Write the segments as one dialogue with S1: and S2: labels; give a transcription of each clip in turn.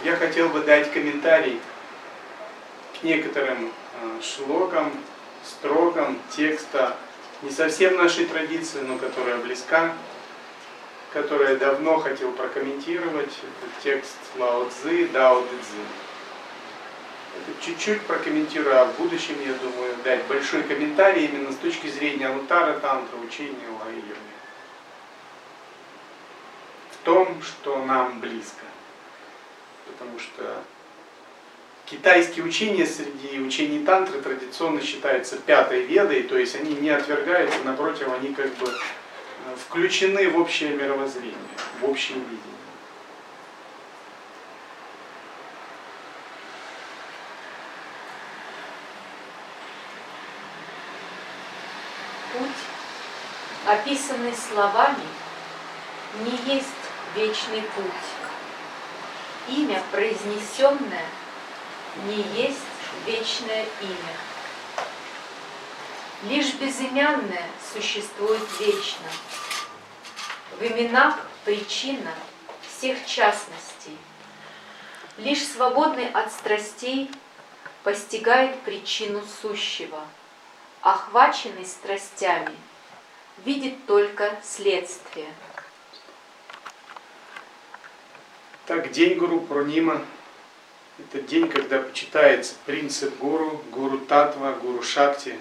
S1: Я хотел бы дать комментарий к некоторым шлокам, строкам текста, не совсем нашей традиции, но которая близка, которую я давно хотел прокомментировать. Это текст Лао Цзы, Дао Дэ Цзы. Это чуть-чуть прокомментирую, а в будущем, я думаю, дать большой комментарий именно с точки зрения Аватара Тантра, учения Лай-Йоги. В том, что нам близко. Потому что китайские учения среди учений тантры традиционно считаются пятой ведой, то есть они не отвергаются, напротив, они как бы включены в общее мировоззрение, в общее видение.
S2: Путь, описанный словами, не есть вечный путь. Имя, произнесенное, не есть вечное имя. Лишь безымянное существует вечно. В именах причина всех частностей. Лишь свободный от страстей постигает причину сущего. Охваченный страстями видит только следствие.
S1: Так, день Гуру Пурнима – это день, когда почитается принцип Гуру, Гуру Татва, Гуру Шакти.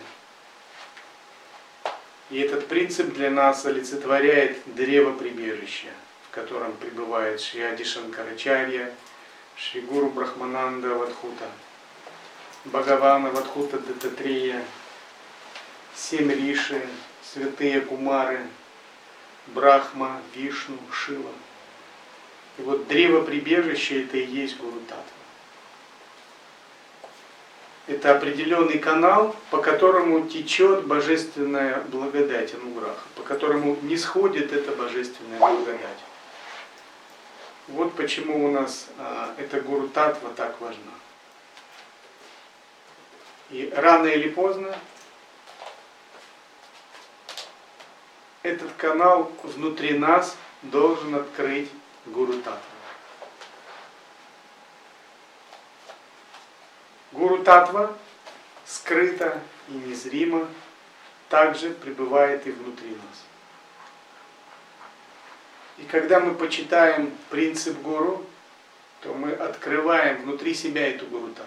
S1: И этот принцип для нас олицетворяет древо прибежища, в котором пребывает Шри Ади Шанкарачарья, Шри Гуру Брахмананда Авадхута, Бхагавана Авадхута Даттатрея, 7 риши, святые кумары, Брахма, Вишну, Шива. И вот древо прибежища – это и есть Гуру Татва. Это определенный канал, по которому течет божественная благодать Ануграха, по которому не сходит эта божественная благодать. Вот почему у нас эта Гуру Татва так важна. И рано или поздно этот канал внутри нас должен открыть Гуру Татва. Гуру Татва скрыто и незримо также пребывает и внутри нас. И когда мы почитаем принцип Гуру, то мы открываем внутри себя эту Гуру Татву.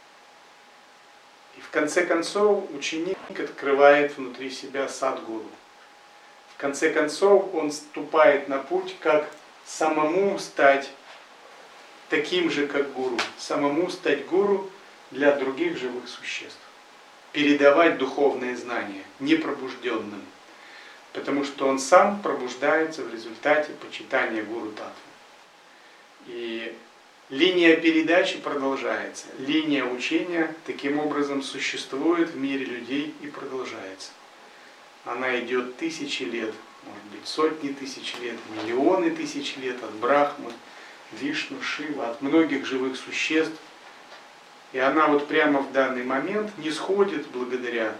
S1: И в конце концов ученик открывает внутри себя Садгуру. В конце концов он вступает на путь, как самому стать таким же, как гуру. Самому стать гуру для других живых существ. Передавать духовные знания непробужденным. Потому что он сам пробуждается в результате почитания Гуру Татвы. И линия передачи продолжается. Линия учения таким образом существует в мире людей и продолжается. Она идет тысячи лет, может быть сотни тысяч лет, миллионы тысяч лет от Брахмы, Вишну, Шива, от многих живых существ. И она вот прямо в данный момент не сходит благодаря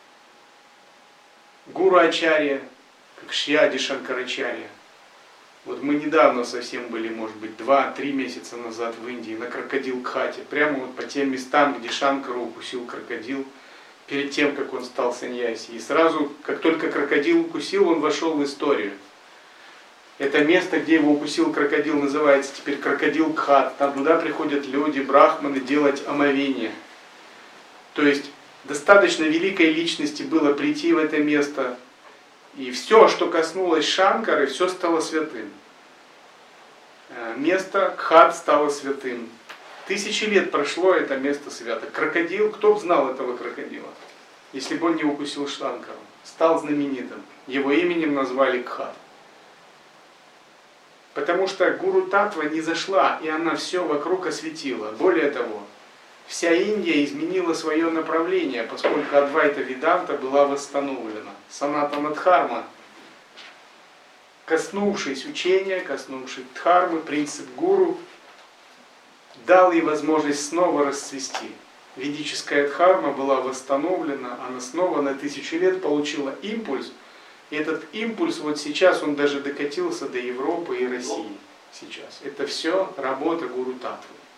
S1: Гуру Ачарья, как Шри Ади Шанкарачарья. Вот мы недавно совсем были, может быть, 2-3 месяца назад в Индии на Крокодил-Кхате, прямо вот по тем местам, где Шанкару укусил крокодил, перед тем, как он стал саньяси. И сразу, как только крокодил укусил, он вошел в историю. Это место, где его укусил крокодил, называется теперь Крокодил-Кхат. Там туда приходят люди, брахманы, делать омовение. То есть достаточно великой личности было прийти в это место, и все, что коснулось Шанкары, все стало святым. Место Кхат стало святым. 1000 лет прошло, это место свято. Крокодил, кто бы знал этого крокодила, если бы он не укусил Шанкару? Стал знаменитым. Его именем назвали Кхат. Потому что Гуру Татва не зашла, и она все вокруг осветила. Более того, вся Индия изменила свое направление, поскольку Адвайта Веданта была восстановлена. Санатана Дхарма, коснувшись учения, коснувшись Дхармы, принцип Гуру, дал ей возможность снова расцвести. Ведическая Дхарма была восстановлена, она снова на 1000 лет получила импульс. И этот импульс вот сейчас, он даже докатился до Европы и России. Сейчас. Это все работа Гуру Татвы.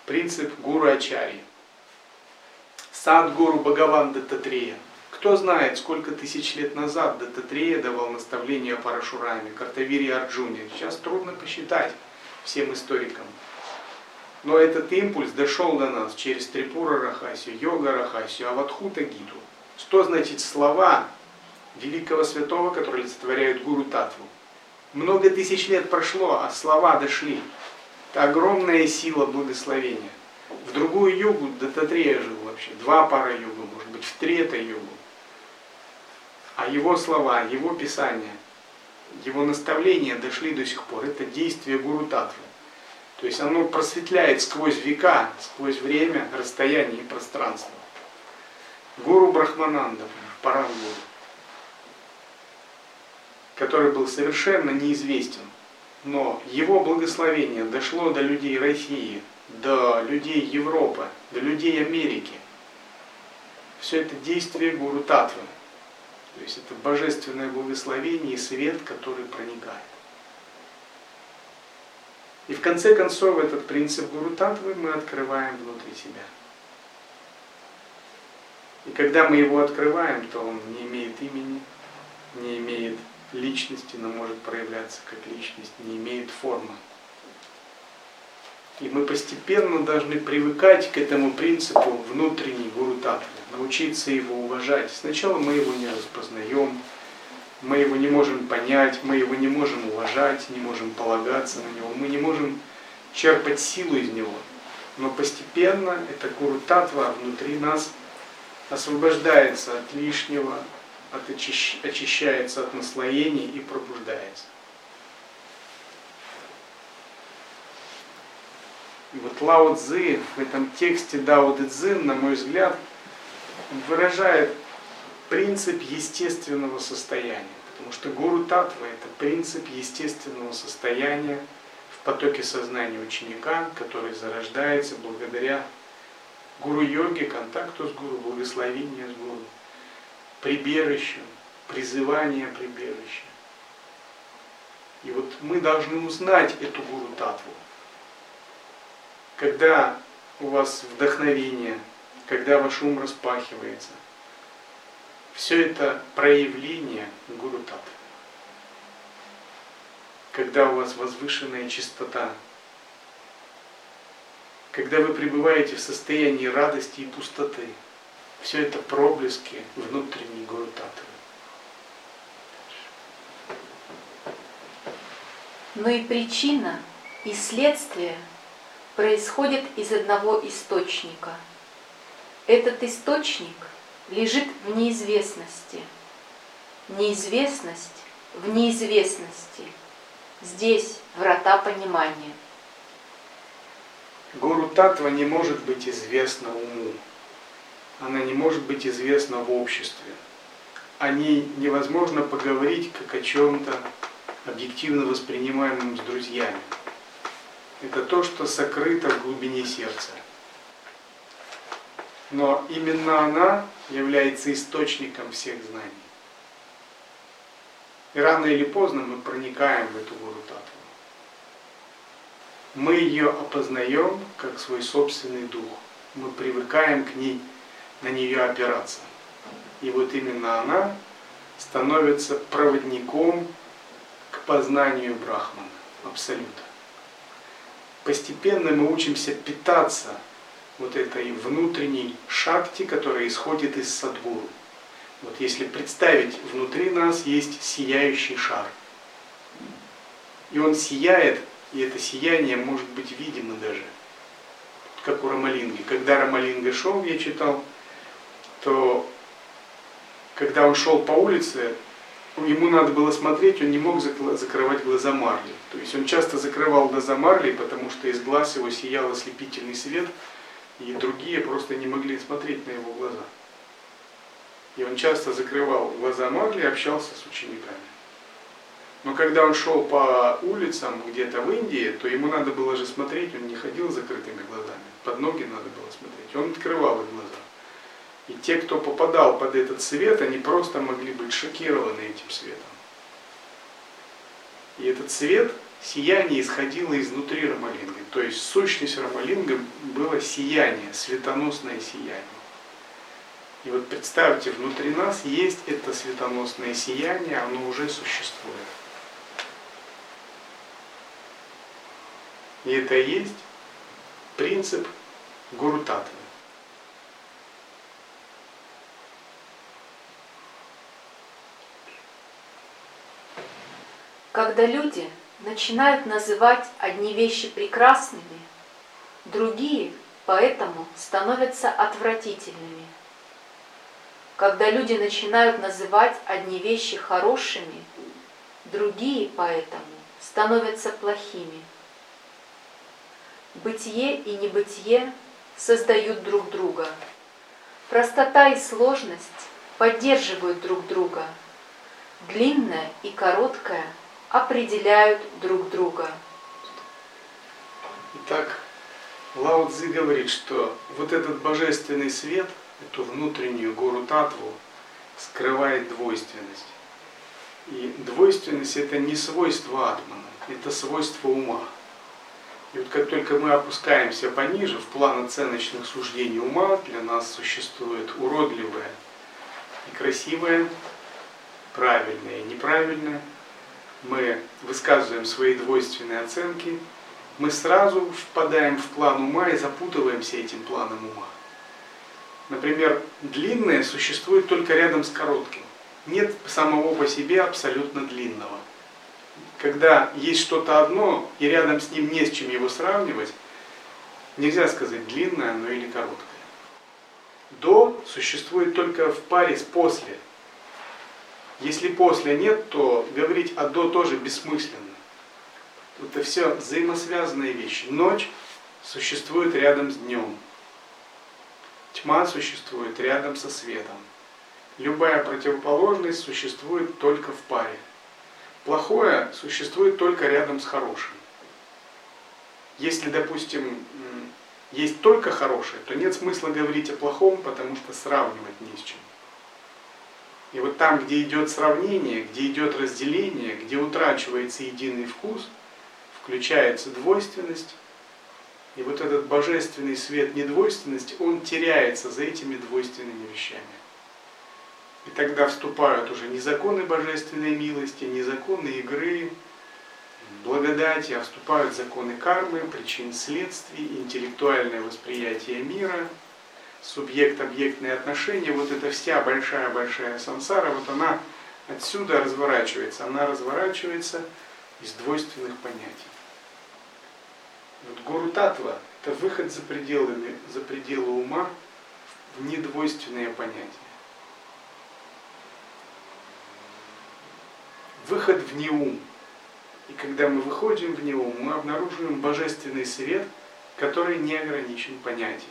S1: принцип Гуру Ачарьи. Садгуру Бхагаван Даттатрея. Кто знает, сколько тысяч лет назад Даттатрея давал наставления Парашураме, Картавире Арджуне. Сейчас трудно посчитать всем историкам. Но этот импульс дошел до нас через Трипура Рахасию, Йога Рахасию, Авадхута Гиту. Что значит слова великого святого, которые олицетворяют Гуру Татву? Много тысяч лет прошло, а слова дошли. Это огромная сила благословения. В другую югу Даттатрея жил вообще. 2 пара югу, может быть, в 3 югу. А его слова, его писания, его наставления дошли до сих пор. Это действие Гуру Татвы. То есть оно просветляет сквозь века, сквозь время, расстояние и пространство. Гуру Брахмананда, Парамгуру, который был совершенно неизвестен, но его благословение дошло до людей России, до людей Европы, до людей Америки. Все это действие Гуру Татвы. То есть это божественное благословение и свет, который проникает. И в конце концов этот принцип Гуру Татвы мы открываем внутри себя. И когда мы его открываем, то он не имеет имени, не имеет личности, но может проявляться как личность, не имеет формы. И мы постепенно должны привыкать к этому принципу внутренней Гуру Татвы, научиться его уважать. Сначала мы его не распознаем, мы его не можем понять, мы его не можем уважать, не можем полагаться на него, мы не можем черпать силу из него. Но постепенно эта Гуру Татва внутри нас освобождается от лишнего, очищается от наслоений и пробуждается. И вот Лао Цзы в этом тексте Дао Дэ Цзин, на мой взгляд, выражает принцип естественного состояния. Потому что Гуру Татва — это принцип естественного состояния в потоке сознания ученика, который зарождается благодаря гуру-йоге, контакту с гуру, благословению с гуру, прибежищу, призывание прибежища. И вот мы должны узнать эту Гуру Татву. Когда у вас вдохновение, когда ваш ум распахивается, все это проявление Гуру Татвы. Когда у вас возвышенная чистота, когда вы пребываете в состоянии радости и пустоты, все это проблески внутренней Гуру Татвы.
S2: Но и причина, и следствие происходят из одного источника. Этот источник лежит в неизвестности. Неизвестность в неизвестности. Здесь врата понимания.
S1: Гуру Татва не может быть известна уму. Она не может быть известна в обществе. О ней невозможно поговорить как о чем-то объективно воспринимаемом с друзьями. Это то, что сокрыто в глубине сердца. Но именно она является источником всех знаний. И рано или поздно мы проникаем в эту Гуру Татву. Мы ее опознаем как свой собственный дух. Мы привыкаем к ней, на нее опираться. И вот именно она становится проводником к познанию Брахмана, Абсолюта. Постепенно мы учимся питаться вот этой внутренней шакти, которая исходит из Садгуру. Вот если представить, внутри нас есть сияющий шар. И он сияет, и это сияние может быть видимо даже. Как у Рамалинги. Когда Рамалинга шел, я читал, то когда он шел по улице, ему надо было смотреть, он не мог закрывать глаза марлей. То есть он часто закрывал глаза марлей, потому что из глаз его сиял ослепительный свет, и другие просто не могли смотреть на его глаза. И он часто закрывал глаза марлей и общался с учениками. Но когда он шел по улицам где-то в Индии, то ему надо было же смотреть, он не ходил с закрытыми глазами, под ноги надо было смотреть, он открывал их глаза. И те, кто попадал под этот свет, они просто могли быть шокированы этим светом. И этот свет сияние исходило изнутри Рамалинги. То есть сущность Рамалинга было сияние, светоносное сияние. И вот представьте, внутри нас есть это светоносное сияние, оно уже существует. И это и есть принцип Гуру Татвы.
S2: Когда люди начинают называть одни вещи прекрасными, другие поэтому становятся отвратительными. Когда люди начинают называть одни вещи хорошими, другие поэтому становятся плохими. Бытие и небытие создают друг друга. Простота и сложность поддерживают друг друга. Длинное и короткое определяют друг друга.
S1: Итак, Лао Цзи говорит, что вот этот божественный свет, эту внутреннюю Гуру Татву, скрывает двойственность. И двойственность — это не свойство атмана, это свойство ума. И вот как только мы опускаемся пониже, в план оценочных суждений ума, для нас существует уродливое и красивое, правильное и неправильное, мы высказываем свои двойственные оценки, мы сразу впадаем в план ума и запутываемся этим планом ума. Например, длинное существует только рядом с коротким. Нет самого по себе абсолютно длинного. Когда есть что-то одно, и рядом с ним не с чем его сравнивать, нельзя сказать длинное оно или короткое. До существует только в паре с после. Если после нет, то говорить о до тоже бессмысленно. Это все взаимосвязанные вещи. Ночь существует рядом с днем. Тьма существует рядом со светом. Любая противоположность существует только в паре. Плохое существует только рядом с хорошим. Если, допустим, есть только хорошее, то нет смысла говорить о плохом, потому что сравнивать не с чем. И вот там, где идет сравнение, где идет разделение, где утрачивается единый вкус, включается двойственность, и вот этот божественный свет недвойственности, он теряется за этими двойственными вещами. И тогда вступают уже не законы божественной милости, не законы игры, благодати, а вступают законы кармы, причин, следствий, интеллектуальное восприятие мира, субъект-объектные отношения. Вот эта вся большая-большая сансара, вот она отсюда разворачивается. Она разворачивается из двойственных понятий. Вот Гуру Татва — это выход за пределы ума в недвойственные понятия. Выход в неум. И когда мы выходим в неум, мы обнаруживаем божественный свет, который не ограничен понятиями.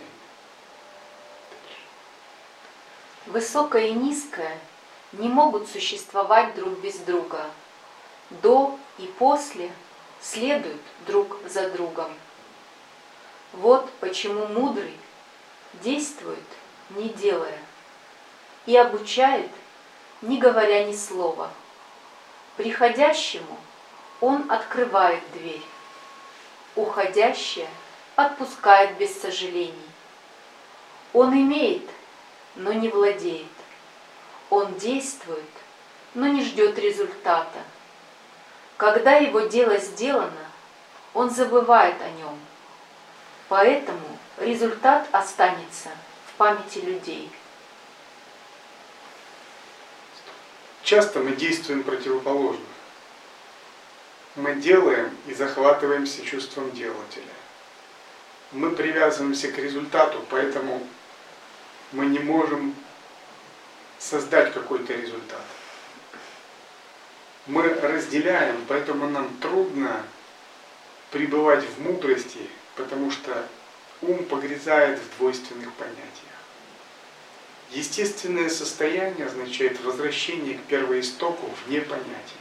S2: Высокое и низкое не могут существовать друг без друга. До и после следуют друг за другом. Вот почему мудрый действует, не делая, и обучает, не говоря ни слова. Приходящему он открывает дверь, уходящее отпускает без сожалений. Он имеет, но не владеет. Он действует, но не ждет результата. Когда его дело сделано, он забывает о нем. Поэтому результат останется в памяти людей.
S1: Часто мы действуем противоположно. Мы делаем и захватываемся чувством делателя. Мы привязываемся к результату, поэтому мы не можем создать какой-то результат. Мы разделяем, поэтому нам трудно пребывать в мудрости, потому что ум погрязает в двойственных понятиях. Естественное состояние означает возвращение к первоистоку вне понятий.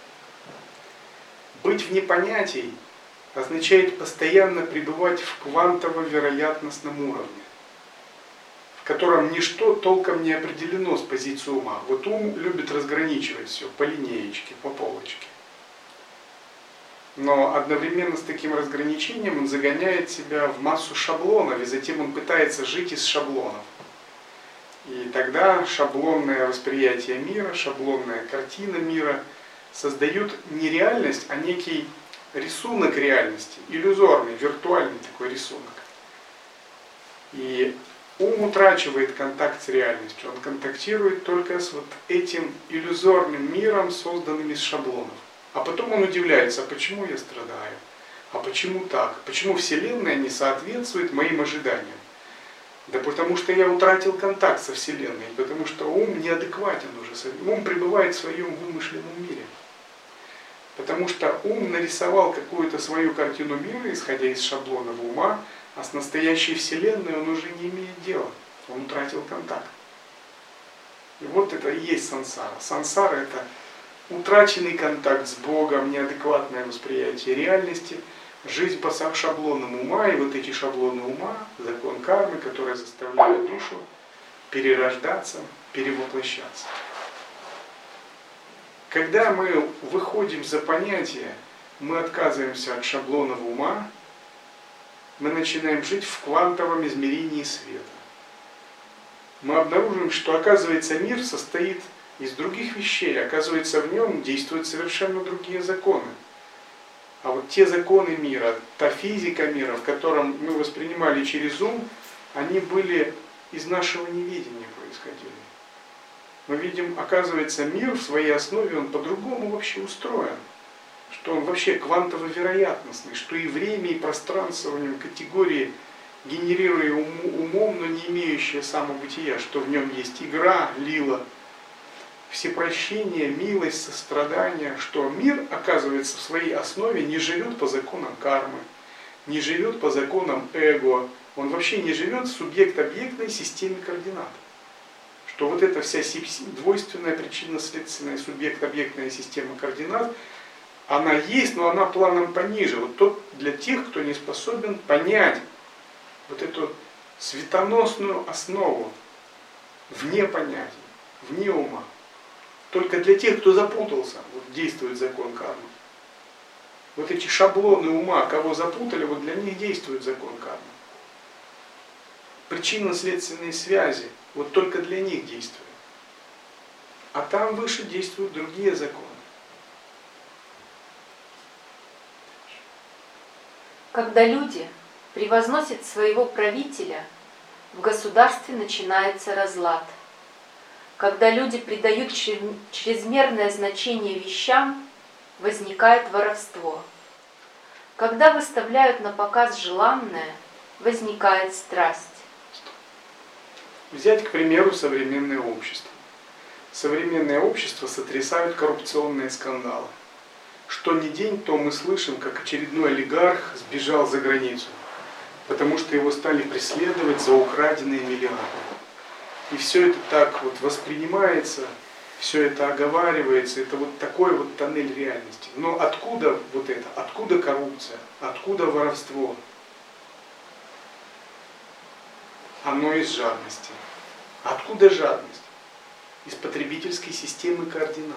S1: Быть вне понятий означает постоянно пребывать в квантово-вероятностном уровне, в котором ничто толком не определено с позиции ума. Вот ум любит разграничивать все по линеечке, по полочке. Но одновременно с таким разграничением он загоняет себя в массу шаблонов, и затем он пытается жить из шаблонов. И тогда шаблонное восприятие мира, шаблонная картина мира создают не реальность, а некий рисунок реальности, иллюзорный, виртуальный такой рисунок. И ум утрачивает контакт с реальностью, он контактирует только с вот этим иллюзорным миром, созданным из шаблонов. А потом он удивляется, а почему я страдаю? А почему так? Почему Вселенная не соответствует моим ожиданиям? Да потому что я утратил контакт со Вселенной, потому что ум неадекватен уже, ум пребывает в своем вымышленном мире. Потому что ум нарисовал какую-то свою картину мира, исходя из шаблонов ума, а с настоящей Вселенной он уже не имеет дела, он утратил контакт. И вот это и есть сансара. Сансара — это утраченный контакт с Богом, неадекватное восприятие реальности, жизнь по шаблонам ума, и вот эти шаблоны ума, закон кармы, которые заставляют душу перерождаться, перевоплощаться. Когда мы выходим за понятие, мы отказываемся от шаблонов ума, мы начинаем жить в квантовом измерении света. Мы обнаруживаем, что, оказывается, мир состоит из других вещей, оказывается, в нем действуют совершенно другие законы. А вот те законы мира, та физика мира, в котором мы воспринимали через ум, они были из нашего неведения происходили. Мы видим, оказывается, мир в своей основе, он по-другому вообще устроен. Что он вообще квантово-вероятностный, что и время, и пространство в нем категории, генерируемые умом, но не имеющие самобытия, что в нем есть игра, лила, всепрощение, милость, сострадание, что мир, оказывается, в своей основе не живет по законам кармы, не живет по законам эго, он вообще не живет в субъект-объектной системе координат. Что вот эта вся двойственная причинно-следственная субъект-объектная система координат, она есть, но она планом пониже. Вот тот для тех, кто не способен понять вот эту светоносную основу вне понятия, вне ума. Только для тех, кто запутался, вот действует закон кармы. Вот эти шаблоны ума, кого запутали, вот для них действует закон кармы. Причинно-следственные связи, вот только для них действуют. А там выше действуют другие законы.
S2: Когда люди превозносят своего правителя, в государстве начинается разлад. Когда люди придают чрезмерное значение вещам, возникает воровство. Когда выставляют на показ желанное, возникает страсть.
S1: Взять, к примеру, современное общество. Современное общество сотрясают коррупционные скандалы. Что ни день, то мы слышим, как очередной олигарх сбежал за границу, потому что его стали преследовать за украденные миллиарды. И все это так вот воспринимается, все это оговаривается, это вот такой вот тоннель реальности. Но откуда вот это? Откуда коррупция? Откуда воровство? Оно из жадности. Откуда жадность? Из потребительской системы координат.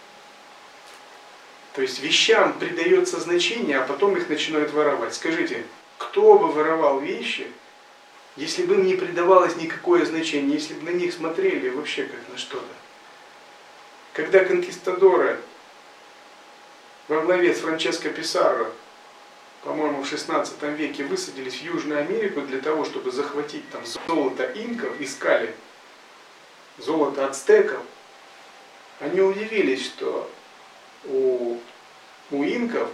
S1: То есть вещам придается значение, а потом их начинают воровать. Скажите, кто бы воровал вещи, если бы им не придавалось никакое значение, если бы на них смотрели вообще как на что-то? Когда конкистадоры во главе с Франческо Писаро, по-моему, в XVI веке высадились в Южную Америку для того, чтобы захватить там золото инков, искали золото ацтеков, они удивились, что у инков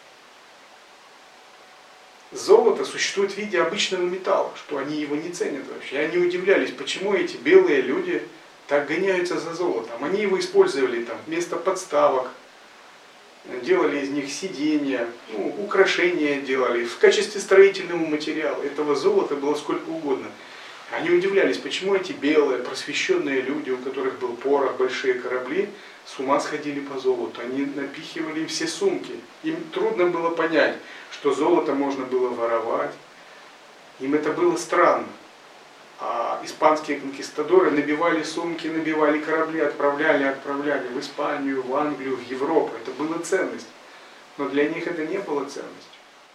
S1: золото существует в виде обычного металла, что они его не ценят вообще. И они удивлялись, почему эти белые люди так гоняются за золотом. Они его использовали там вместо подставок, делали из них сиденья, украшения делали, в качестве строительного материала. Этого золота было сколько угодно. Они удивлялись, почему эти белые, просвещенные люди, у которых был порох, большие корабли, с ума сходили по золоту. Они напихивали им все сумки. Им трудно было понять, что золото можно было воровать. Им это было странно. А испанские конкистадоры набивали сумки, набивали корабли, отправляли в Испанию, в Англию, в Европу. Это была ценность. но для них это не было ценностью.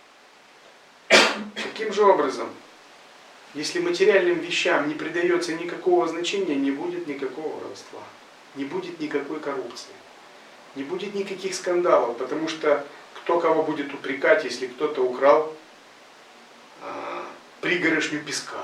S1: Таким же образом, если материальным вещам не придается никакого значения, не будет никакого воровства, не будет никакой коррупции, не будет никаких скандалов, потому что кто кого будет упрекать, если кто-то украл пригоршню песка?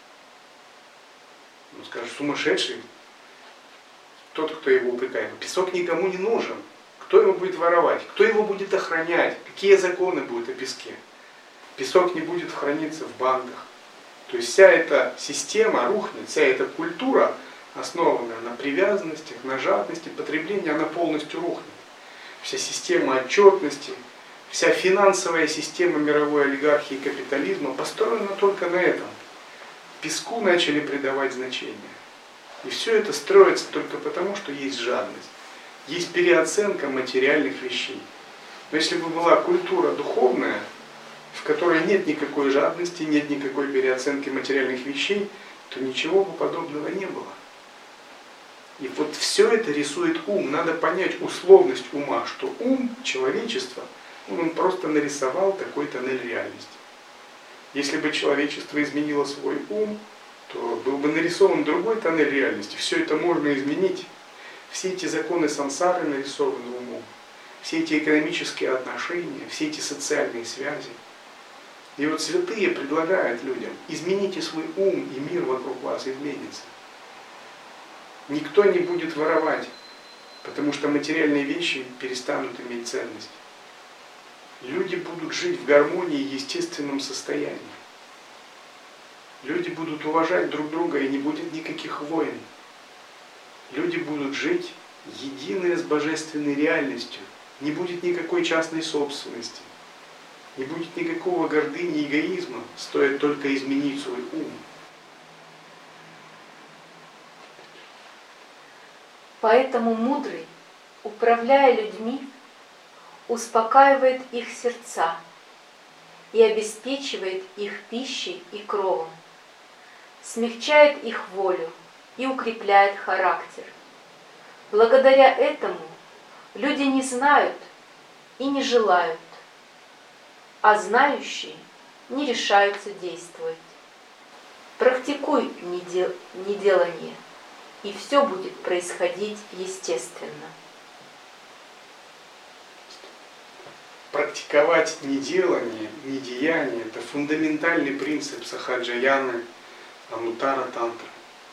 S1: Ну, скажешь, сумасшедший тот, кто его упрекает. Песок никому не нужен. Кто его будет воровать? Кто его будет охранять? Какие законы будут о песке? Песок не будет храниться в банках. То есть вся эта система рухнет, вся эта культура, основанная на привязанностях, на жадности, потреблении, она полностью рухнет. Вся система отчетности, вся финансовая система мировой олигархии и капитализма построена только на этом. Песку начали придавать значение. И все это строится только потому, что есть жадность. Есть переоценка материальных вещей. Но если бы была культура духовная, в которой нет никакой жадности, нет никакой переоценки материальных вещей, то ничего бы подобного не было. И вот все это рисует ум. Надо понять условность ума, что ум человечества, он просто нарисовал такой тоннель реальности. Если бы человечество изменило свой ум, то был бы нарисован другой тоннель реальности. Все это можно изменить. Все эти законы сансары нарисованы умом. Все эти экономические отношения, все эти социальные связи. И вот святые предлагают людям: измените свой ум, и мир вокруг вас изменится. Никто не будет воровать, потому что материальные вещи перестанут иметь ценность. Люди будут жить в гармонии и естественном состоянии. Люди будут уважать друг друга, и не будет никаких войн. Люди будут жить единые с божественной реальностью. Не будет никакой частной собственности. Не будет никакого гордыни и эгоизма, стоит только изменить свой ум.
S2: Поэтому мудрый, управляя людьми, успокаивает их сердца и обеспечивает их пищей и кровом, смягчает их волю и укрепляет характер. Благодаря этому люди не знают и не желают, а знающие не решаются действовать. Практикуй неделание, и все будет происходить естественно.
S1: Практиковать неделание, недеяние – это фундаментальный принцип сахаджаяны, анутара тантры.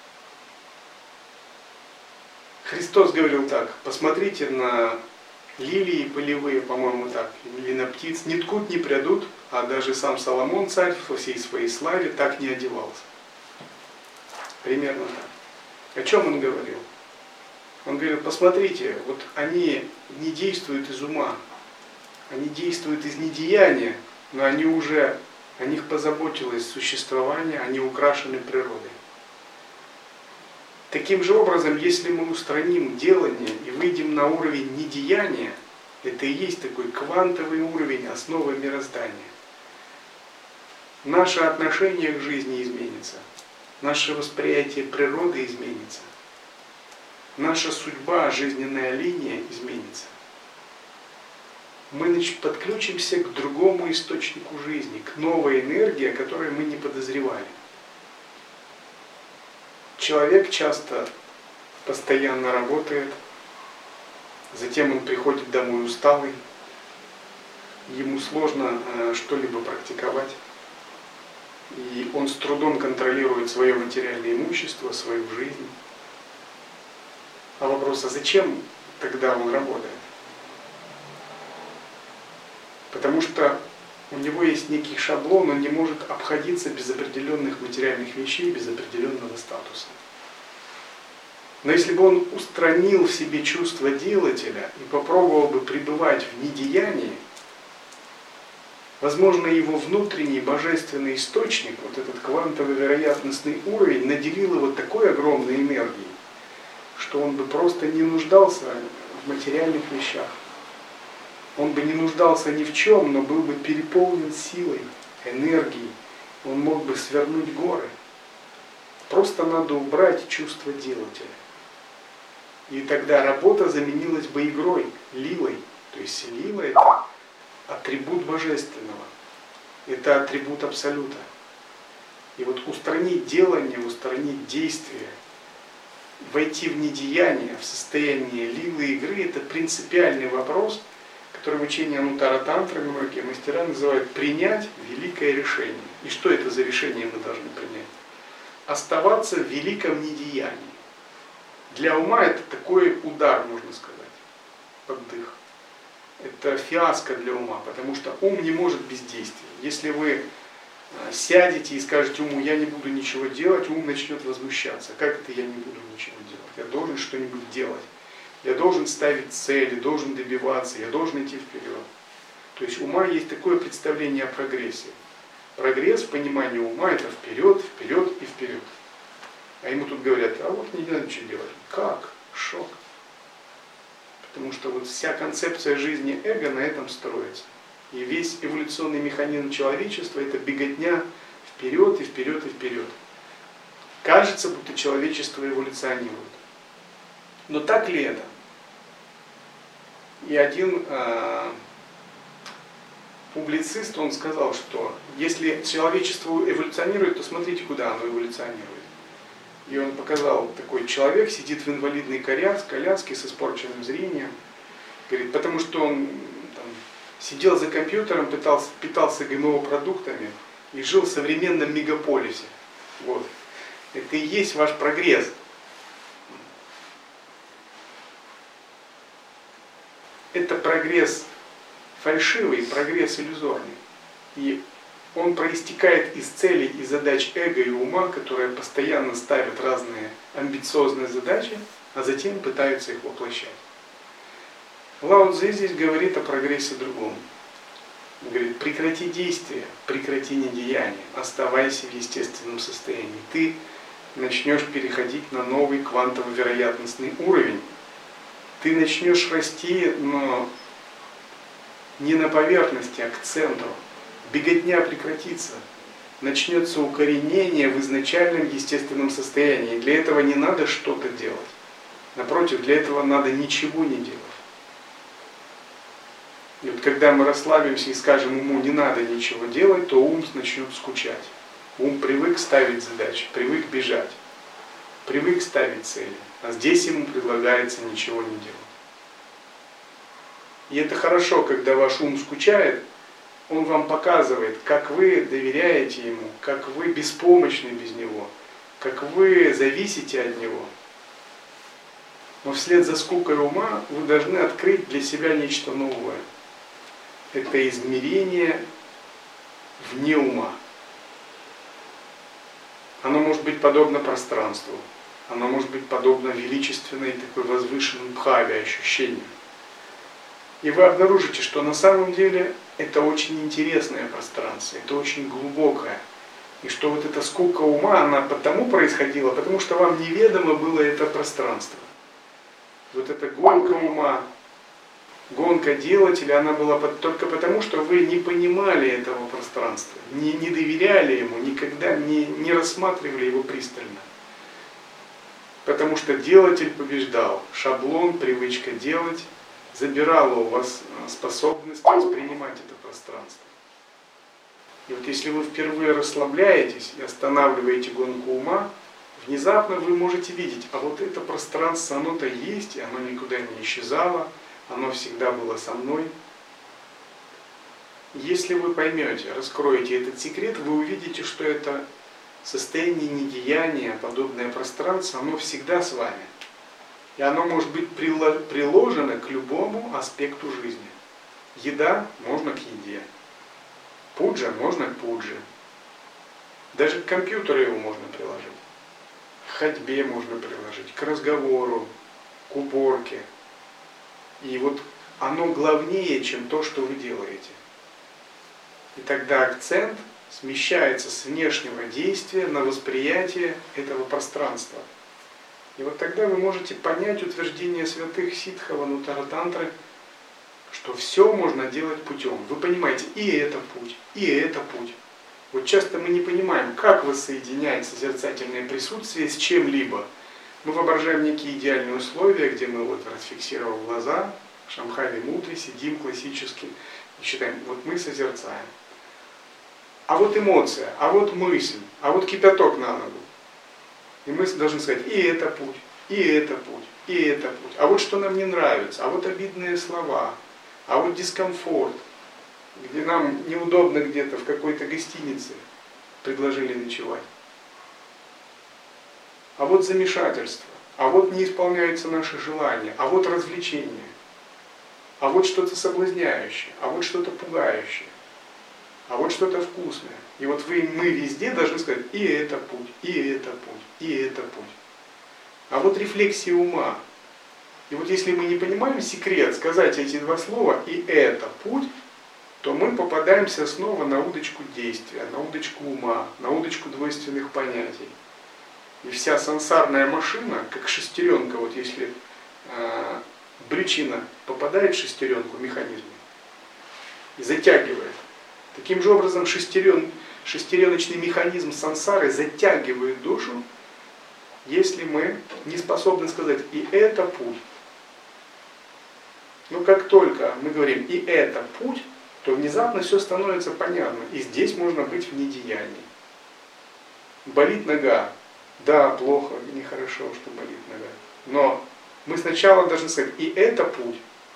S1: Христос говорил так: посмотрите на лилии полевые, по-моему так, или на птиц, не ткут, не прядут, а даже сам Соломон, царь, во всей своей славе так не одевался. Примерно так. О чем он говорил? Он говорил: посмотрите, вот они не действуют из ума, они действуют из недеяния, но они уже, о них позаботилось существование, они украшены природой. Таким же образом, если мы устраним делание и выйдем на уровень недеяния, это и есть такой квантовый уровень, основы мироздания. Наше отношение к жизни изменится, наше восприятие природы изменится, наша судьба, жизненная линия изменится. Мы подключимся к другому источнику жизни, к новой энергии, о которой мы не подозревали. Человек часто постоянно работает, затем он приходит домой усталый, ему сложно что-либо практиковать, и он с трудом контролирует свое материальное имущество, свою жизнь. А вопрос: а зачем тогда он работает? Потому что у него есть некий шаблон, он не может обходиться без определенных материальных вещей, без определенного статуса. Но если бы он устранил в себе чувство делателя и попробовал бы пребывать в недеянии, возможно, его внутренний божественный источник, вот этот квантовый вероятностный уровень, наделил его такой огромной энергией, что он бы просто не нуждался в материальных вещах. Он бы не нуждался ни в чем, но был бы переполнен силой, энергией. Он мог бы свернуть горы. Просто надо убрать чувство делателя. И тогда работа заменилась бы игрой, лилой. То есть лила — это атрибут божественного. Это атрибут абсолюта. И вот устранить делание, устранить действие, войти в недеяние, в состояние лилы игры, это принципиальный вопрос, который в учении Анутара Тантры многие мастера называют принять великое решение. И что это за решение мы должны принять? Оставаться в великом недеянии. Для ума это такой удар, можно сказать, под дых. Это фиаско для ума, потому что ум не может бездействия. Если вы сядете и скажете уму, я не буду ничего делать, ум начнет возмущаться. Как это я не буду ничего делать? Я должен что-нибудь делать. Я должен ставить цели, должен добиваться, я должен идти вперед. То есть у ума есть такое представление о прогрессе. Прогресс в понимании ума это вперед, вперед и вперед. А ему тут говорят, а вот не надо ничего делать. Как? Шок. Потому что вот вся концепция жизни эго на этом строится. И весь эволюционный механизм человечества это беготня вперед и вперед и вперед. Кажется, будто человечество эволюционирует. Но так ли это? И один публицист, он сказал, что если человечество эволюционирует, то смотрите, куда оно эволюционирует. И он показал, такой человек сидит в инвалидной коляске с испорченным зрением. Говорит, потому что он там, сидел за компьютером, питался ГМО-продуктами и жил в современном мегаполисе. Вот. Это и есть ваш прогресс. Это прогресс фальшивый, прогресс иллюзорный. И он проистекает из целей и задач эго и ума, которые постоянно ставят разные амбициозные задачи, а затем пытаются их воплощать. Лао Цзы здесь говорит о прогрессе другом. Он говорит, прекрати действие, прекрати недеяние, оставайся в естественном состоянии. Ты начнешь переходить на новый квантово-вероятностный уровень. Ты начнешь расти, но не на поверхности, а к центру. Беготня прекратится. Начнется укоренение в изначальном естественном состоянии. И для этого не надо что-то делать. Напротив, для этого надо ничего не делать. И вот когда мы расслабимся и скажем уму не надо ничего делать, то ум начнет скучать. Ум привык ставить задачи, привык бежать, привык ставить цели. А здесь ему предлагается ничего не делать. И это хорошо, когда ваш ум скучает, он вам показывает, как вы доверяете ему, как вы беспомощны без него, как вы зависите от него. Но вслед за скукой ума вы должны открыть для себя нечто новое. Это измерение вне ума. Оно может быть подобно пространству, оно может быть подобно величественной такой возвышенной бхаве ощущению. И вы обнаружите, что на самом деле это очень интересное пространство, это очень глубокое. И что вот эта скука ума, она потому происходила, потому что вам неведомо было это пространство. Вот эта гонка ума, гонка делателя, она была только потому, что вы не понимали этого пространства, не доверяли ему, никогда не рассматривали его пристально. Потому что делатель побеждал, шаблон, привычка делать забирала у вас способность воспринимать это пространство. И вот если вы впервые расслабляетесь и останавливаете гонку ума, внезапно вы можете видеть, а вот это пространство, оно-то есть, и оно никуда не исчезало, оно всегда было со мной. Если вы поймете, раскроете этот секрет, вы увидите, что это состояние недеяния, подобное пространство, оно всегда с вами. И оно может быть приложено к любому аспекту жизни. Еда можно к еде. Пуджа можно к пудже. Даже к компьютеру его можно приложить. К ходьбе можно приложить, к разговору, к уборке. И вот оно главнее, чем то, что вы делаете. И тогда акцент смещается с внешнего действия на восприятие этого пространства. И вот тогда вы можете понять утверждение святых ситхов Анутара Тантры, что все можно делать путем. Вы понимаете, и это путь, и это путь. Вот часто мы не понимаем, как воссоединять созерцательное присутствие с чем-либо. Мы воображаем некие идеальные условия, где мы вот расфиксировав глаза, в Шамхави мудре, сидим классически, И считаем, вот мы созерцаем. А вот эмоция, а вот мысль, а вот кипяток на ногу. И мы должны сказать, и это путь, и это путь, и это путь. А вот что нам не нравится, а вот обидные слова, а вот дискомфорт, где нам неудобно где-то в какой-то гостинице предложили ночевать. А вот замешательство, а вот не исполняются наши желания, а вот развлечения, а вот что-то соблазняющее, а вот что-то пугающее, а вот что-то вкусное. И вот мы везде должны сказать, и это путь, и это путь, и это путь. А вот рефлексия ума. И вот если мы не понимаем секрет сказать эти два слова, и это путь, то мы попадаемся снова на удочку действия, на удочку ума, на удочку двойственных понятий. И вся сансарная машина, как шестеренка, вот если брючина попадает в шестеренку механизма и затягивает. Таким же образом шестереночный механизм сансары затягивает душу, если мы не способны сказать «и это путь». Но как только мы говорим «и это путь», то внезапно все становится понятно. И здесь можно быть в недеянии. Болит нога. Да, плохо, нехорошо, что болит нога. Но мы сначала должны сказать «и это путь».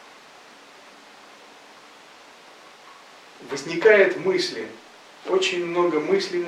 S1: Возникает мысли. Очень много мыслей.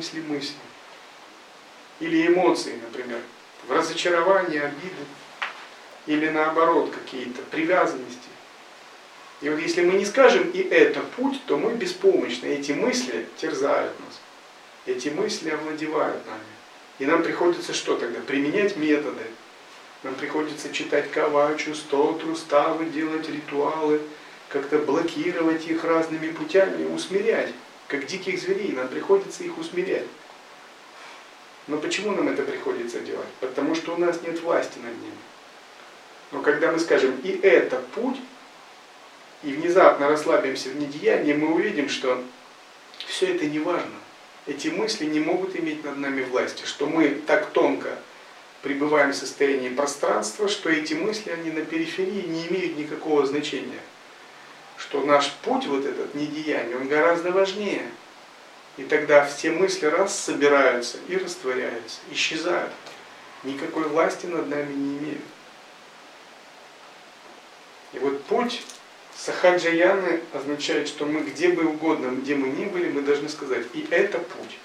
S1: Или эмоций, например. В разочаровании, обиды. Или наоборот, какие-то привязанности. И вот если мы не скажем «и это путь», то мы беспомощны. Эти мысли терзают нас. Эти мысли овладевают нами. И нам приходится что тогда? Применять методы. Нам приходится читать кавачу, стотру, ставы, делать ритуалы, как-то блокировать их разными путями, усмирять. Как диких зверей, нам приходится их усмирять. Но почему нам это приходится делать? Потому что у нас нет власти над ними. Но когда мы скажем «и это путь», и внезапно расслабимся в недеянии, мы увидим, что все это не важно. Эти мысли не могут иметь над нами власти, что мы так тонко пребываем в состоянии пространства, что эти мысли, они на периферии не имеют никакого значения. Что наш путь, вот этот недеяние, он гораздо важнее. И тогда все мысли раз собираются и растворяются, исчезают. Никакой власти над нами не имеют. И вот путь сахаджаяны означает, что мы где бы угодно, где мы ни были, мы должны сказать, и это путь.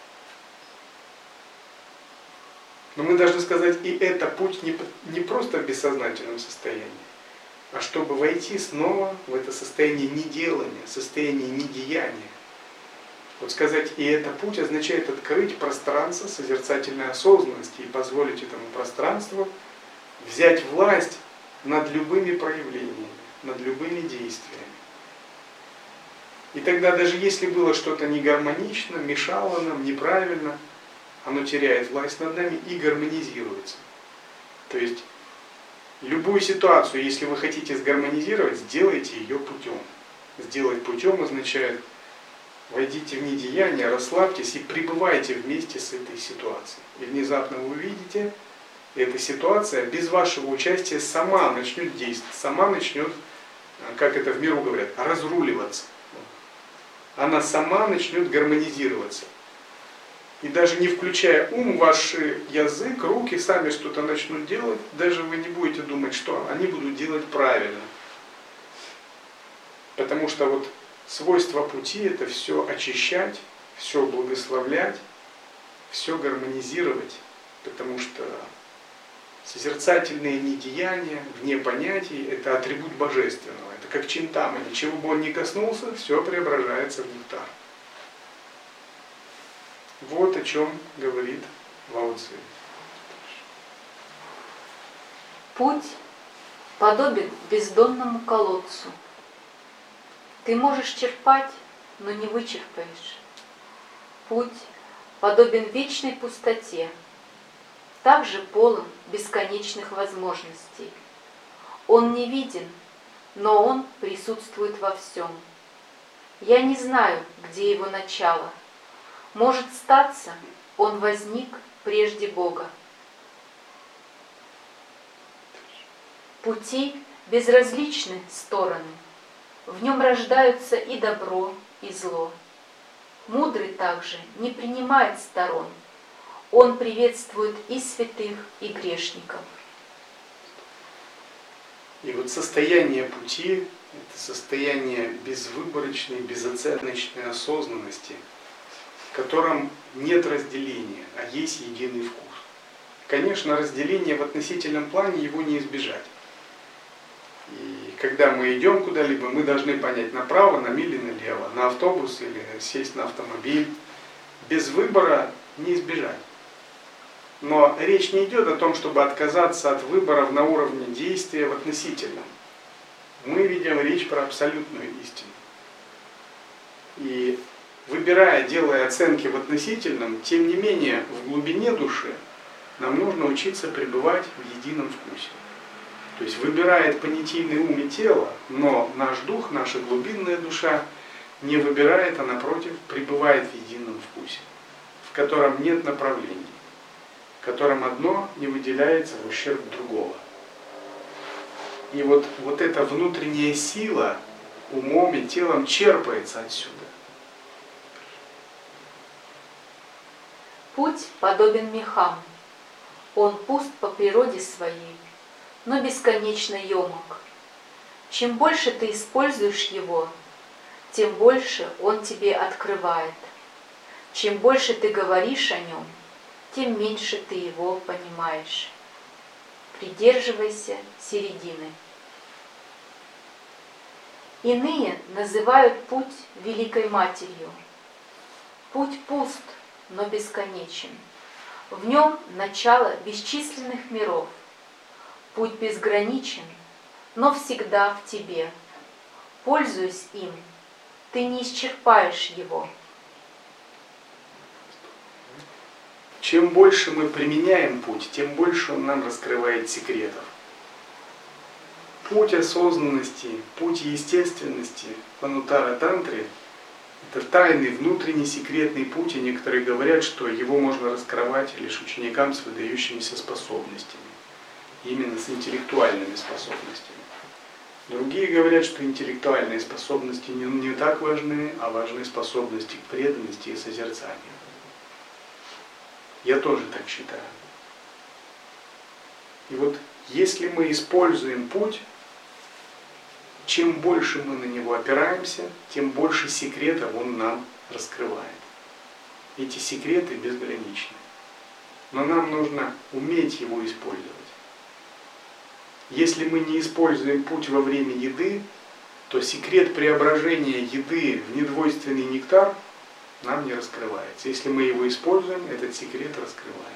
S1: Но мы должны сказать, и это путь не просто в бессознательном состоянии, а чтобы войти снова в это состояние неделания, состояние недеяния. Вот сказать, и это путь означает открыть пространство созерцательной осознанности и позволить этому пространству взять власть над любыми проявлениями, над любыми действиями. И тогда даже если было что-то не гармонично, мешало нам, неправильно, оно теряет власть над нами и гармонизируется. То есть любую ситуацию, если вы хотите сгармонизировать, сделайте ее путем. Сделать путем означает войдите в недеяние, расслабьтесь и пребывайте вместе с этой ситуацией. И внезапно вы увидите, эта ситуация без вашего участия сама начнет действовать, сама начнет, как это в миру говорят, разруливаться. Она сама начнет гармонизироваться. И даже не включая ум, ваш язык, руки сами что-то начнут делать, даже вы не будете думать, что они будут делать правильно. Потому что вот свойство пути – это все очищать, все благословлять, все гармонизировать, потому что созерцательные недеяния, вне понятий – это атрибут божественного. Это как чинтама. Ничего бы он ни коснулся, все преображается в нектар. Вот о чем говорит Лао Цзы.
S2: Путь подобен бездонному колодцу. Ты можешь черпать, но не вычерпаешь. Путь подобен вечной пустоте, также полон бесконечных возможностей. Он не виден, но он присутствует во всем. Я не знаю, где его начало. Может статься, он возник прежде Бога. Пути безразличны стороны. В нем рождаются и добро, и зло. Мудрый также не принимает сторон. Он приветствует и святых, и грешников.
S1: И вот состояние пути — это состояние безвыборочной, безоценочной осознанности, в котором нет разделения, а есть единый вкус. Конечно, разделение в относительном плане его не избежать. И когда мы идем куда-либо, мы должны понять, направо нам или налево, на автобус или сесть на автомобиль. Без выбора не избежать. Но речь не идет о том, чтобы отказаться от выборов на уровне действия в относительном. Мы ведем речь про абсолютную истину. И выбирая, делая оценки в относительном, тем не менее в глубине души нам нужно учиться пребывать в едином вкусе. То есть выбирает понятийный ум и тело, но наш дух, наша глубинная душа не выбирает, а напротив пребывает в едином вкусе, в котором нет направлений, в котором одно не выделяется в ущерб другого. И вот эта внутренняя сила умом и телом черпается отсюда.
S2: Путь подобен мехам. Он пуст по природе своей, но бесконечно емок. Чем больше ты используешь его, тем больше он тебе открывает. Чем больше ты говоришь о нем, тем меньше ты его понимаешь. Придерживайся середины. Иные называют путь Великой Матерью. Путь пуст, но бесконечен. В нем начало бесчисленных миров. Путь безграничен, но всегда в тебе. Пользуясь им, ты не исчерпаешь его.
S1: Чем больше мы применяем путь, тем больше он нам раскрывает секретов. Путь осознанности, путь естественности в Анутара-тантре — это тайный, внутренний, секретный путь, и некоторые говорят, что его можно раскрывать лишь ученикам с выдающимися способностями, именно с интеллектуальными способностями. Другие говорят, что интеллектуальные способности не так важны, а важны способности к преданности и созерцанию. Я тоже так считаю. И вот если мы используем путь, чем больше мы на него опираемся, тем больше секретов он нам раскрывает. Эти секреты безграничны. Но нам нужно уметь его использовать. Если мы не используем путь во время еды, то секрет преображения еды в недвойственный нектар нам не раскрывается. Если мы его используем, этот секрет раскрывается.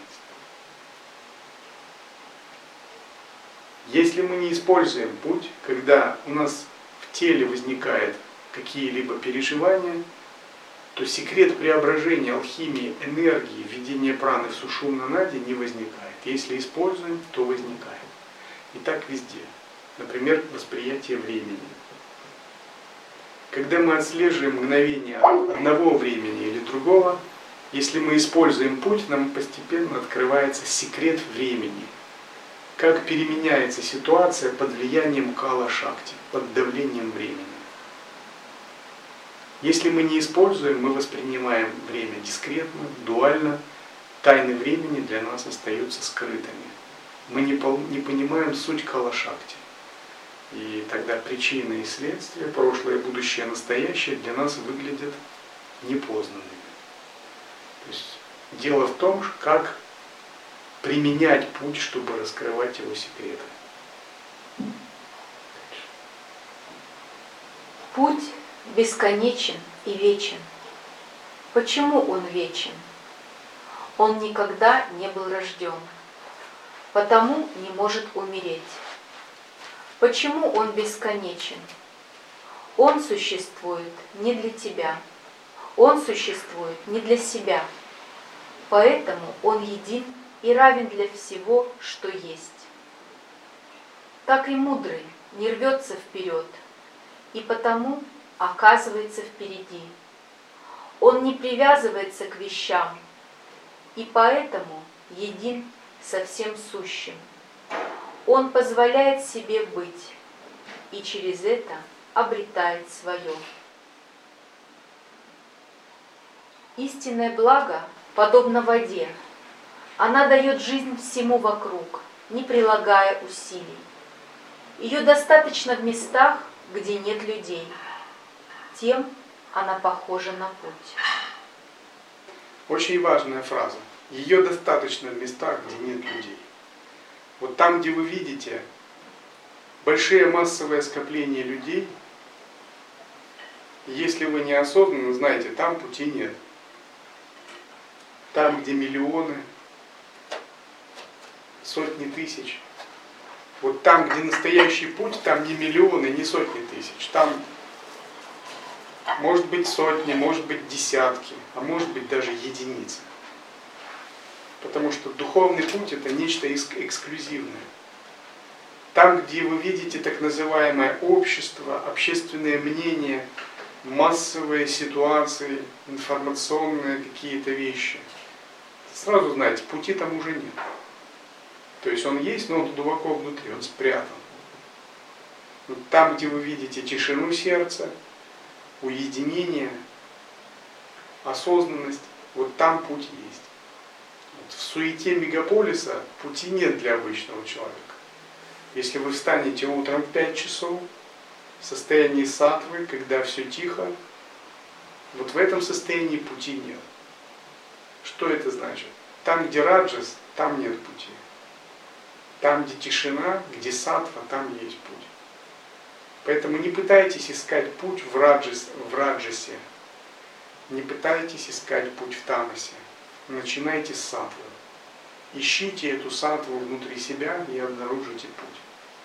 S1: Если мы не используем путь, когда у нас в теле возникают какие-либо переживания, то секрет преображения алхимии энергии, введения праны в сушумна нади не возникает. Если используем, то возникает. И так везде. Например, восприятие времени. Когда мы отслеживаем мгновение одного времени или другого, если мы используем путь, нам постепенно открывается секрет времени. Как переменяется ситуация под влиянием кала-шакти, под давлением времени. Если мы не используем, мы воспринимаем время дискретно, дуально, тайны времени для нас остаются скрытыми. Мы не понимаем суть кала-шакти. И тогда причина и следствие, прошлое, будущее, настоящее для нас выглядят непознанными. То есть дело в том, как применять путь, чтобы раскрывать его секреты.
S2: Путь бесконечен и вечен. Почему он вечен? Он никогда не был рожден, потому не может умереть. Почему он бесконечен? Он существует не для тебя. Он существует не для себя. Поэтому он един и равен для всего, что есть. Так и мудрый не рвется вперед, и потому оказывается впереди. Он не привязывается к вещам, и поэтому един со всем сущим. Он позволяет себе быть, и через это обретает свое. Истинное благо подобно воде. Она дает жизнь всему вокруг, не прилагая усилий. Ее достаточно в местах, где нет людей. Тем она похожа на путь.
S1: Очень важная фраза. Ее достаточно в местах, где нет людей. Вот там, где вы видите большие массовые скопления людей, если вы неосознанно знаете, там пути нет. Там, где миллионы, сотни тысяч. Вот там, где настоящий путь, там не миллионы, не сотни тысяч. Там может быть сотни, может быть десятки, а может быть даже единицы. Потому что духовный путь это нечто эксклюзивное. Там, где вы видите так называемое общество, общественное мнение, массовые ситуации, информационные какие-то вещи, сразу знаете, пути там уже нет. То есть он есть, но он глубоко внутри, он спрятан. Вот там, где вы видите тишину сердца, уединение, осознанность, вот там путь есть. Вот в суете мегаполиса пути нет для обычного человека. Если вы встанете утром в 5 часов, в состоянии саттвы, когда все тихо, вот в этом состоянии пути нет. Что это значит? Там, где раджас, там нет пути. Там, где тишина, где саттва, там есть путь. Поэтому не пытайтесь искать путь в раджасе. Не пытайтесь искать путь в тамасе. Начинайте с саттвы. Ищите эту саттву внутри себя и обнаружите путь.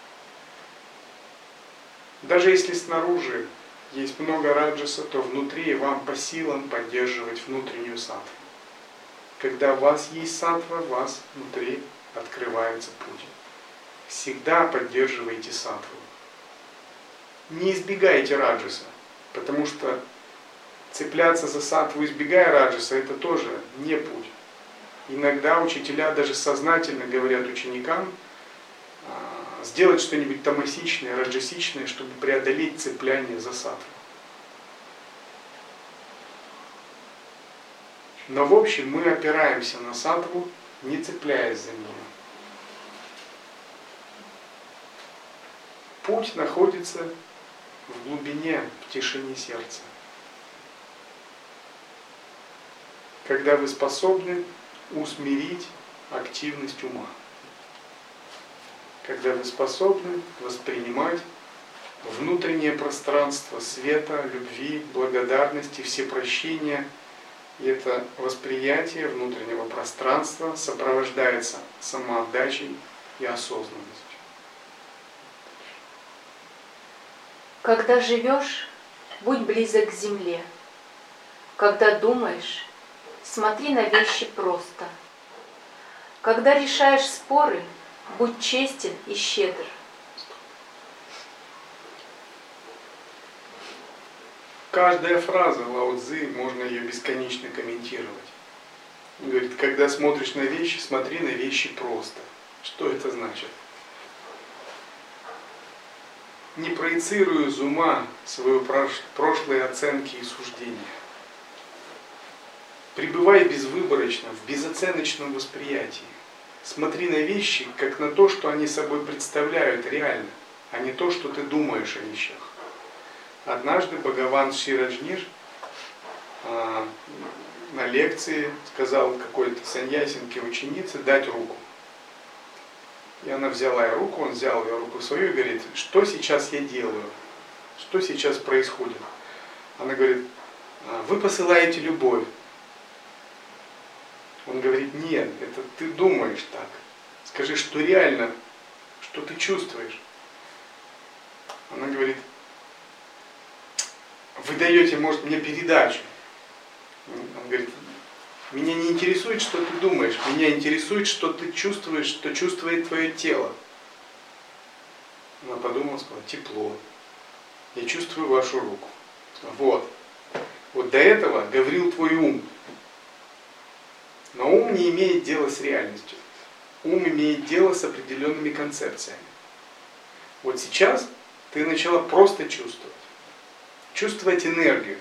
S1: Даже если снаружи есть много раджаса, то внутри вам по силам поддерживать внутреннюю саттву. Когда у вас есть саттва, у вас внутри открывается путь. Всегда поддерживайте саттву. Не избегайте раджаса, потому что цепляться за саттву, избегая раджаса, это тоже не путь. Иногда учителя даже сознательно говорят ученикам сделать что-нибудь тамасичное, раджасичное, чтобы преодолеть цепляние за саттву. Но в общем мы опираемся на саттву, не цепляясь за нее. Путь находится в глубине, в тишине сердца. Когда вы способны усмирить активность ума. Когда вы способны воспринимать внутреннее пространство света, любви, благодарности, всепрощения. И это восприятие внутреннего пространства сопровождается самоотдачей и осознанностью.
S2: Когда живешь, будь близок к земле. Когда думаешь, смотри на вещи просто. Когда решаешь споры, будь честен и щедр.
S1: Каждая фраза Лао Цзы, можно ее бесконечно комментировать. Он говорит, когда смотришь на вещи, смотри на вещи просто. Что это значит? Не проецируй из ума свои прошлые оценки и суждения. Пребывай безвыборочно, в безоценочном восприятии. Смотри на вещи, как на то, что они собой представляют реально, а не то, что ты думаешь о вещах. Однажды Бхагаван Шри Раджниш на лекции сказал какой-то саньясинке ученице дать руку. И она взяла ее руку, он взял ее руку свою и говорит, что сейчас я делаю? Что сейчас происходит? Она говорит, вы посылаете любовь. Он говорит, нет, это ты думаешь так. Скажи, что реально, что ты чувствуешь. Она говорит, вы даете, может, мне передачу. Он говорит, меня не интересует, что ты думаешь, меня интересует, что ты чувствуешь, что чувствует твое тело. Она подумала, сказала, тепло. Я чувствую вашу руку. Вот. Вот до этого говорил твой ум. Но ум не имеет дела с реальностью. Ум имеет дело с определенными концепциями. Вот сейчас Ты начала просто чувствовать. Чувствовать энергию.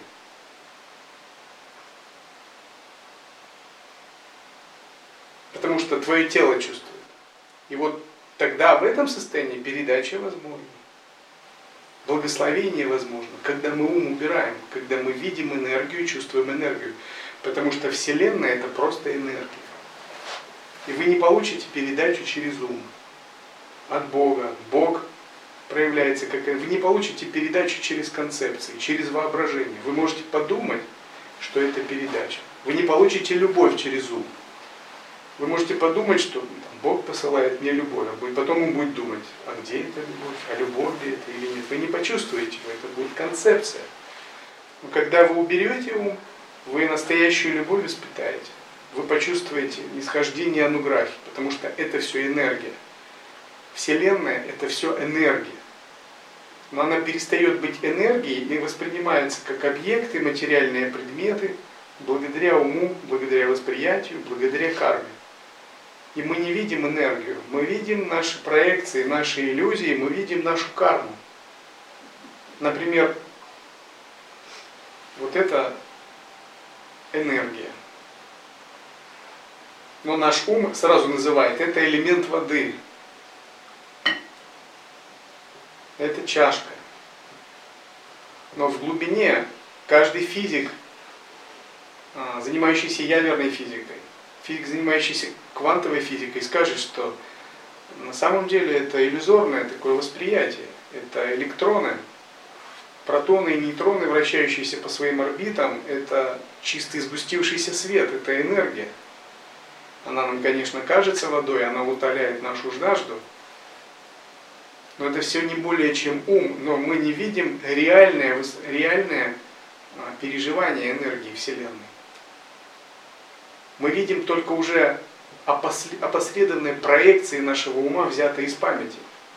S1: Потому что твое тело чувствует. И вот тогда в этом состоянии передача возможна. Благословение возможно, когда мы ум убираем, когда мы видим энергию, чувствуем энергию. Потому что Вселенная это просто энергия. И вы не получите передачу через ум от Бога. Бог проявляется как... Вы не получите передачу через концепции, через воображение. Вы можете подумать, что это передача. Вы не получите любовь через ум. Вы можете подумать, что Бог посылает мне любовь, а потом он будет думать, а где эта любовь, а любовь ли это или нет. Вы не почувствуете его, это будет концепция. Но когда вы уберете ум, вы настоящую любовь испытаете. Вы почувствуете нисхождение ануграхи, потому что это все энергия. Вселенная это все энергия. Но она перестает быть энергией и воспринимается как объекты, материальные предметы, благодаря уму, благодаря восприятию, благодаря карме. И мы не видим энергию, мы видим наши проекции, наши иллюзии, мы видим нашу карму. Например, вот это энергия. Но наш ум сразу называет, это элемент воды. Это чашка. Но в глубине каждый физик, занимающийся ядерной физикой, физик, занимающийся квантовой физикой, скажет, что на самом деле это иллюзорное такое восприятие. Это электроны, протоны и нейтроны, вращающиеся по своим орбитам, это чистый сгустившийся свет, это энергия. Она нам, конечно, кажется водой, она утоляет нашу жажду, но это все не более чем ум, но мы не видим реальное переживание энергии Вселенной. Мы видим только уже опосредованные проекции нашего ума, взятые из памяти.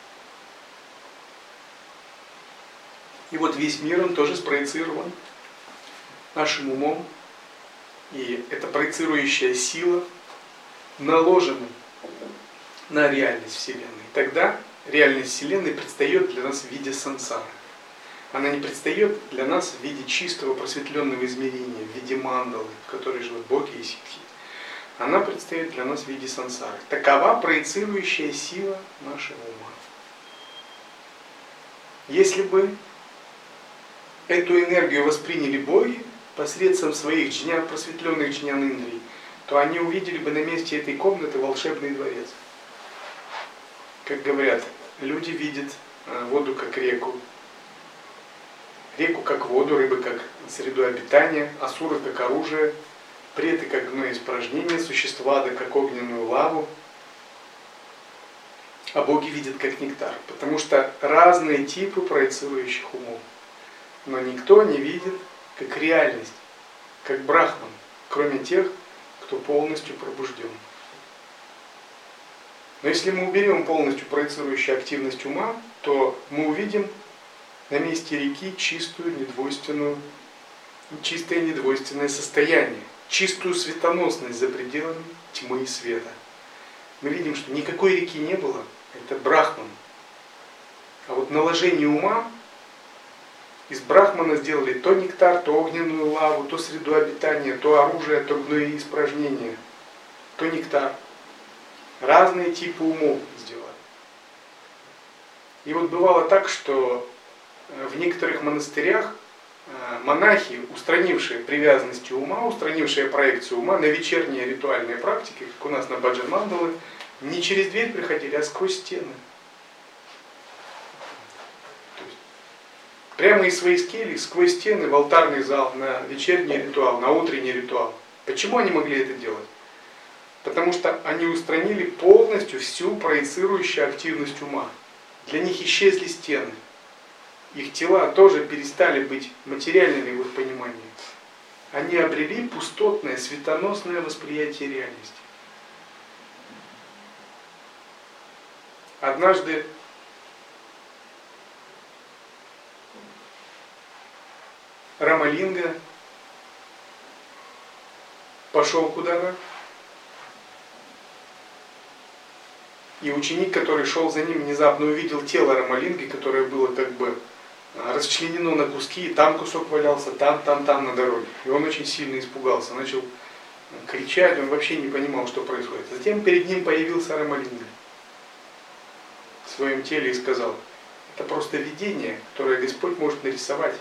S1: И вот весь мир, он тоже спроецирован нашим умом. И эта проецирующая сила наложена на реальность Вселенной. Тогда реальность Вселенной предстает для нас в виде сансары. Она не предстает для нас в виде чистого просветленного измерения, в виде мандалы, в которой живут боги и ситхи. Она предстает для нас в виде сансары. Такова проецирующая сила нашего ума. Если бы эту энергию восприняли боги посредством своих просветленных джнян-индрий, то они увидели бы на месте этой комнаты волшебный дворец. Как говорят, люди видят воду как реку. Реку как воду, рыбы как среду обитания, асуры как оружие, преты как гной испражнения, существа да как огненную лаву. А боги видят как нектар. Потому что разные типы проецирующих умов. Но никто не видит как реальность, как брахман, кроме тех, кто полностью пробужден. Но если мы уберем полностью проецирующую активность ума, то мы увидим на месте реки чистое недвойственное состояние, чистую светоносность за пределами тьмы и света. Мы видим, что никакой реки не было, это брахман. А вот наложение ума, из брахмана сделали то нектар, то огненную лаву, то среду обитания, то оружие, то гной испражнения, то нектар. Разные типы умов сделали. И вот бывало так, что в некоторых монастырях монахи, устранившие привязанности ума, устранившие проекцию ума на вечерние ритуальные практики, как у нас на баджан мандалы, не через дверь приходили, а сквозь стены. Прямо из своей скелии, сквозь стены, в алтарный зал, на вечерний ритуал, на утренний ритуал. Почему они могли это делать? Потому что они устранили полностью всю проецирующую активность ума. Для них исчезли стены. Их тела тоже перестали быть материальными в их понимании. Они обрели пустотное, светоносное восприятие реальности. Однажды Рамалинга пошел куда-то И ученик, который шел за ним, внезапно увидел тело Рамалинги, которое было как бы расчленено на куски, и там кусок валялся, там на дороге. И он очень сильно испугался, начал кричать, он вообще не понимал, что происходит. Затем перед ним появился Рамалинга в своем теле и сказал: это просто видение, которое Господь может нарисовать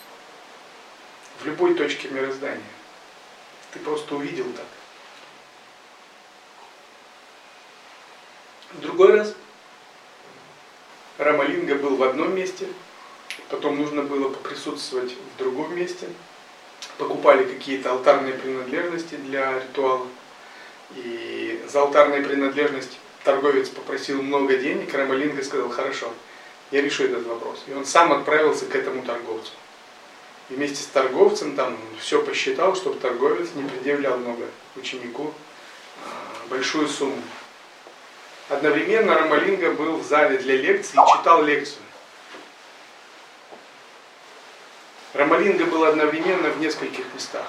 S1: в любой точке мироздания. Ты просто увидел так. В другой раз Рамалинга был в одном месте, потом нужно было поприсутствовать в другом месте. Покупали какие-то алтарные принадлежности для ритуала. И за алтарные принадлежности торговец попросил много денег, Рамалинга сказал: хорошо, я решу этот вопрос. И он сам отправился к этому торговцу. И вместе с торговцем там все посчитал, чтобы торговец не предъявлял много ученику большую сумму. Одновременно Рамалинга был в зале для лекции и читал лекцию. Рамалинга был одновременно в нескольких местах.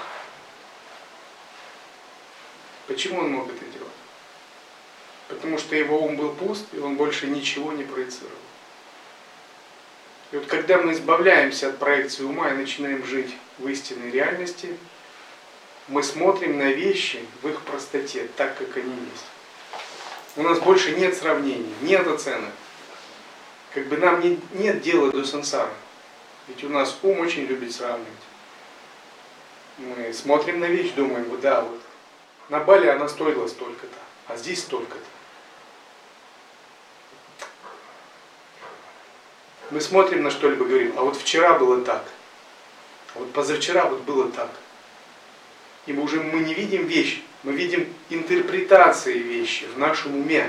S1: Почему он мог это делать? Потому что его ум был пуст, и он больше ничего не проецировал. И вот когда мы избавляемся от проекции ума и начинаем жить в истинной реальности, мы смотрим на вещи в их простоте, так как они есть. У нас больше нет сравнений, нет оценок. Как бы нам нет дела до сансары. Ведь у нас ум очень любит сравнивать. Мы смотрим на вещь, думаем: вот да, вот на Бали она стоила столько-то, а здесь столько-то. Мы смотрим на что-либо, говорим: а вот вчера было так, а вот позавчера вот было так. И мы не видим вещь, мы видим интерпретации вещи в нашем уме.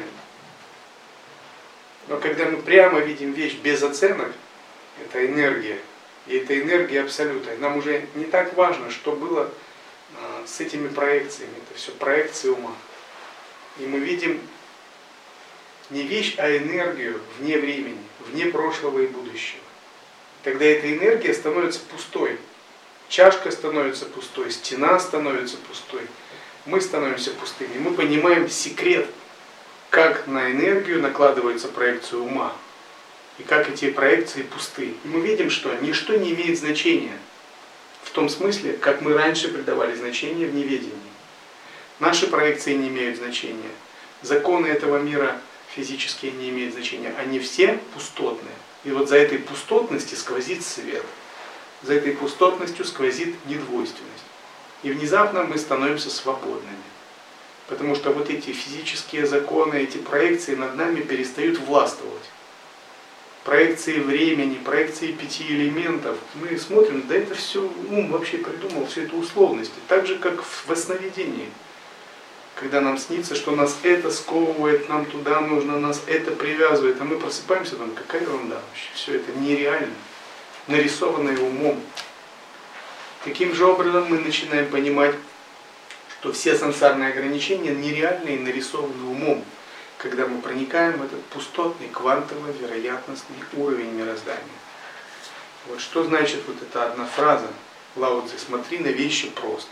S1: Но когда мы прямо видим вещь без оценок, это энергия. И это энергия абсолюта. И нам уже не так важно, что было с этими проекциями. Это все проекции ума. И мы видим не вещь, а энергию вне времени, вне прошлого и будущего. Тогда эта энергия становится пустой. Чашка становится пустой, стена становится пустой. Мы становимся пустыми. Мы понимаем секрет, как на энергию накладывается проекция ума. И как эти проекции пусты. И мы видим, что ничто не имеет значения. В том смысле, как мы раньше придавали значение в неведении. Наши проекции не имеют значения. Законы этого мира физические не имеют значения. Они все пустотные. И вот за этой пустотностью сквозит свет. За этой пустотностью сквозит недвойственность. И внезапно мы становимся свободными. Потому что вот эти физические законы, эти проекции над нами перестают властвовать. Проекции времени, проекции 5 элементов. Мы смотрим, да это все ум вообще придумал, все это условности. Так же, как во сновидении. Когда нам снится, что нас это сковывает, нам туда нужно, нас это привязывает. А мы просыпаемся, думаем: какая ерунда вообще, все это нереально, нарисованное умом. Таким же образом мы начинаем понимать, что все сансарные ограничения нереальны и нарисованы умом, когда мы проникаем в этот пустотный, квантово-вероятностный уровень мироздания. Вот что значит вот эта одна фраза Лао Цзы: смотри на вещи просто.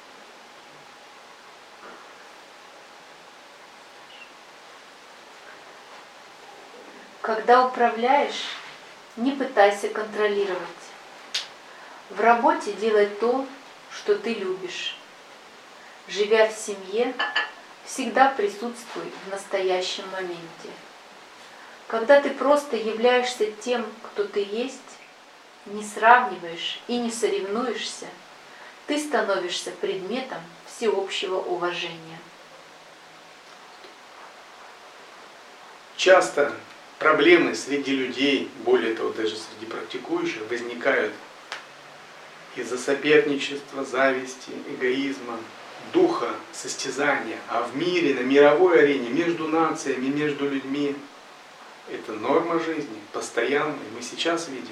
S2: Когда управляешь, не пытайся контролировать. В работе делай то, что ты любишь. Живя в семье, всегда присутствуй в настоящем моменте. Когда ты просто являешься тем, кто ты есть, не сравниваешь и не соревнуешься, ты становишься предметом всеобщего уважения.
S1: Часто проблемы среди людей, более того, даже среди практикующих, возникают из-за соперничества, зависти, эгоизма, духа состязания. А в мире, на мировой арене, между нациями, между людьми, это норма жизни, постоянная. Мы сейчас видим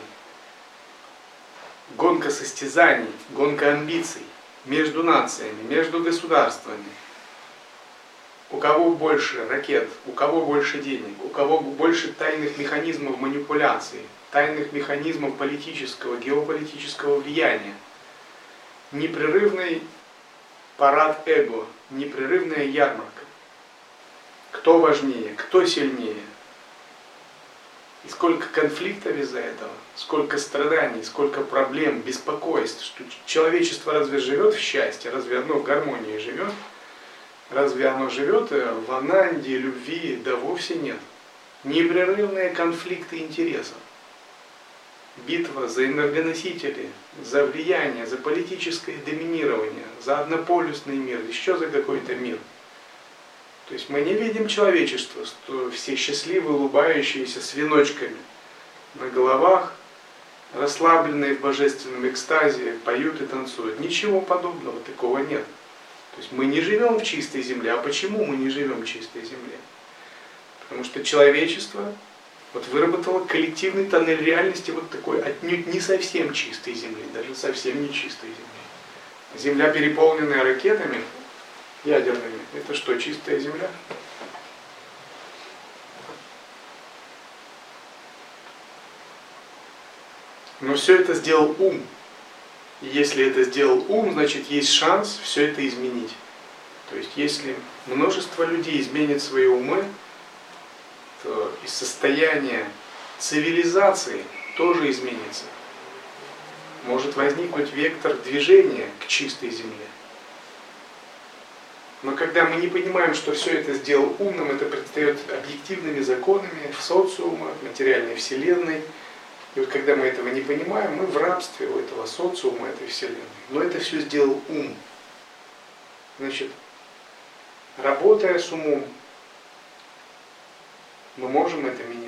S1: гонка состязаний, гонка амбиций между нациями, между государствами. У кого больше ракет, у кого больше денег, у кого больше тайных механизмов манипуляции, тайных механизмов политического, геополитического влияния. Непрерывный парад эго, непрерывная ярмарка. кто важнее, кто сильнее. И сколько конфликтов из-за этого, сколько страданий, сколько проблем, беспокойств. Что человечество разве живет в счастье, разве оно в гармонии живет? Разве оно живет в ананде, любви? Да вовсе нет. Непрерывные конфликты интересов. Битва за энергоносители, за влияние, за политическое доминирование, за однополюсный мир, еще за какой-то мир. То есть мы не видим человечество, что все счастливые, улыбающиеся, с веночками на головах, расслабленные в божественном экстазе, поют и танцуют. Ничего подобного, такого нет. То есть мы не живем в чистой земле. А почему мы не живем в чистой земле? Потому что человечество выработало коллективный тоннель реальности такой отнюдь не совсем чистой земли, даже совсем не чистой земли. Земля, переполненная ракетами ядерными, это что, чистая земля? Но все это сделал ум. И если это сделал ум, значит есть шанс все это изменить. То есть если множество людей изменит свои умы, то и состояние цивилизации тоже изменится. Может возникнуть вектор движения к чистой земле. Но когда мы не понимаем, что все это сделал ум, нам это предстает объективными законами в социуме, в материальной вселенной. И когда мы этого не понимаем, мы в рабстве у этого социума, этой вселенной. Но это все сделал ум. Значит, работая с умом, мы можем это менять.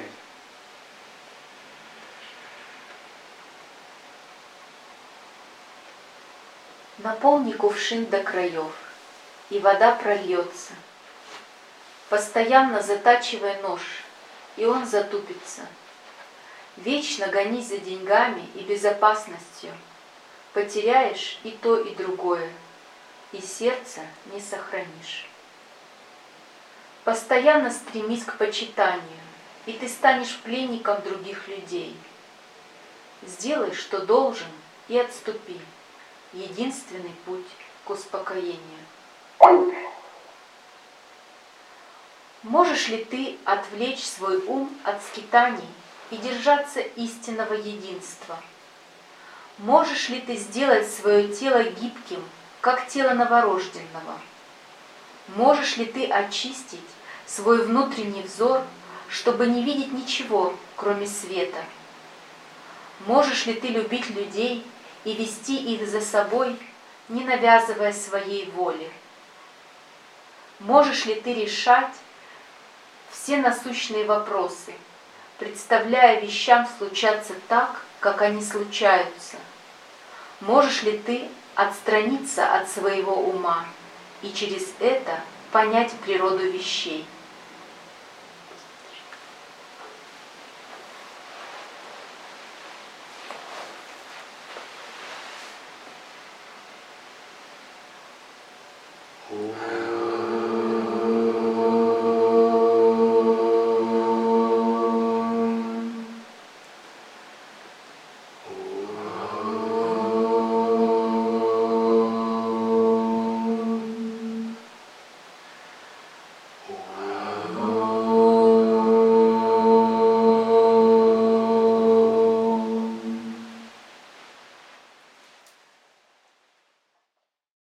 S2: Наполни кувшин до краев, и вода прольется. Постоянно затачивай нож, и он затупится. Вечно гонись за деньгами и безопасностью. Потеряешь и то, и другое, и сердце не сохранишь. Постоянно стремись к почитанию, и ты станешь пленником других людей. Сделай, что должен, и отступи. Единственный путь к успокоению. Можешь ли ты отвлечь свой ум от скитаний и держаться истинного единства? Можешь ли ты сделать свое тело гибким, как тело новорожденного? Можешь ли ты очистить свой внутренний взор, чтобы не видеть ничего, кроме света? Можешь ли ты любить людей и вести их за собой, не навязывая своей воли? Можешь ли ты решать все насущные вопросы, представляя вещам случаться так, как они случаются? Можешь ли ты отстраниться от своего ума и через это понять природу вещей?